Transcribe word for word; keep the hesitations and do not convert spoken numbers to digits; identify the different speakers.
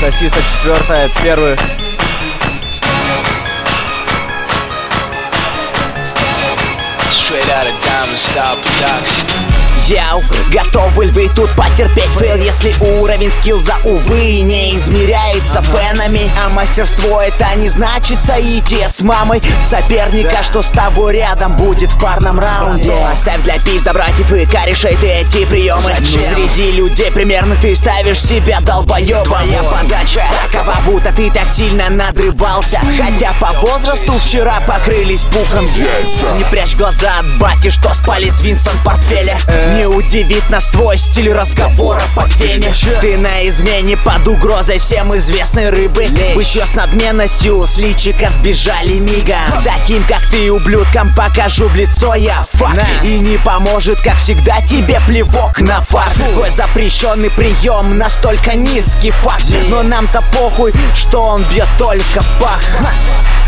Speaker 1: Сосиса четвертая, первый.
Speaker 2: Straight out of Diamond Style Production.
Speaker 3: Яу, готовы львы тут потерпеть фейл, если уровень скиллза, увы, не измеряется пенами. А мастерство это не значится идти с мамой соперника, что с тобой рядом будет в парном раунде. Оставь для пизда братьев и корешей ты эти приемы. Среди людей примерно ты ставишь себя долбоебом. Твоя подача такова, будто ты так сильно надрывался, хотя по возрасту вчера покрылись пухом яйца. Не прячь глаза от бати, что спалит Винстон в портфеле. Не удивит нас твой стиль разговора по фене. Ты на измене под угрозой всем известной рыбы. Бычьё с надменностью с личика сбежали мигом. Таким как ты ублюдкам покажу в лицо я факт. И не поможет, как всегда, тебе плевок на фарт. Твой запрещенный прием настолько низкий факт. Но нам-то похуй, что он бьет только в пах.